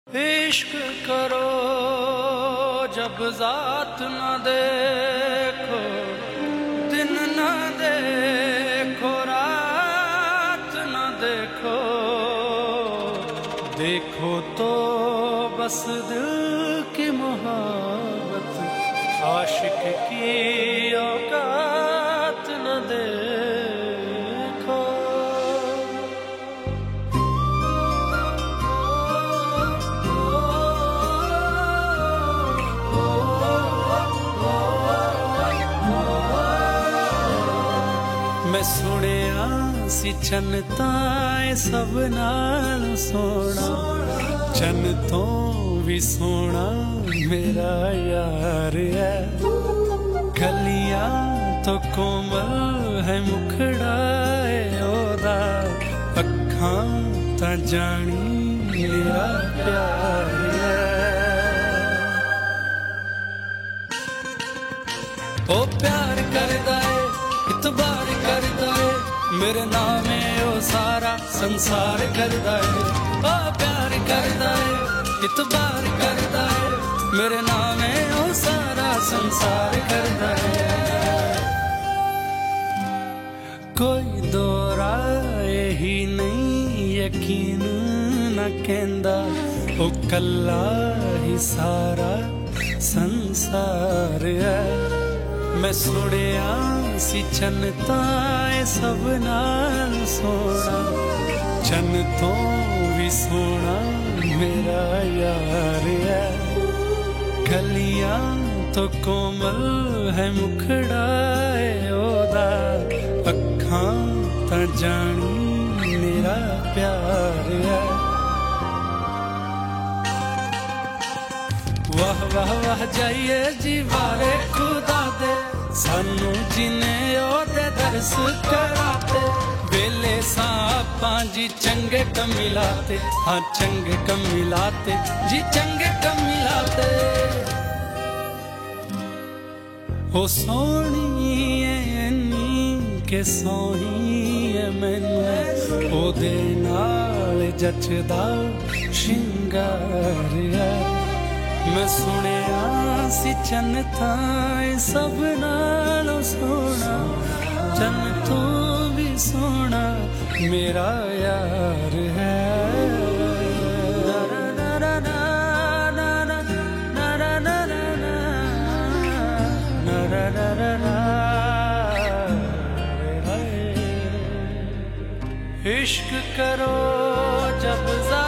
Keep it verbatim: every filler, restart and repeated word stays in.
इश्क करो जब जात न देखो, दिन न देखो, रात न देखो, देखो तो बस दिल की मोहब्बत, आशिक की औकात न देखो। मैं सुनिया सी चन ताए सब नाल सोना, चन तो भी सोना मेरा यार है। गलियां तो कोमल है मुखड़ा ओदा, अखां ता जानी मेरा प्यार है। ओ प्यार करदा है इतबार करदा है, मेरे नाम ओ सारा संसार करदा है। ओ प्यार करदा है इतबार करदा है, मेरे नाम ओ सारा संसार करदा है। कोई दो राय ही नहीं यकीन न कहंदा, ओ कल्ला ही सारा संसार है। मैं सुनिया सी चन ताए सब नाल सोना, चन तो भी सोना मेरा यार है। गलियां तो कोमल है मुखड़ा ओदा, अखां ता जानी मेरा प्यार है। वाह वाह वाह जाइए जी वारे खुदा दे, सानू जिने ओदे दर्स कराते। वेले सापां जी चंगे कम मिलाते, हाँ चंगे कम मिलाते जी चंगे कम मिलाते। ओ सोहनी ऐनी के सोहनी है मैनू, ओदे नाल जचदा शिंगार है। मैं सुनिया सी चन ताए सब नालों सोना, चन तो भी सोना मेरा यार है। इश्क करो जब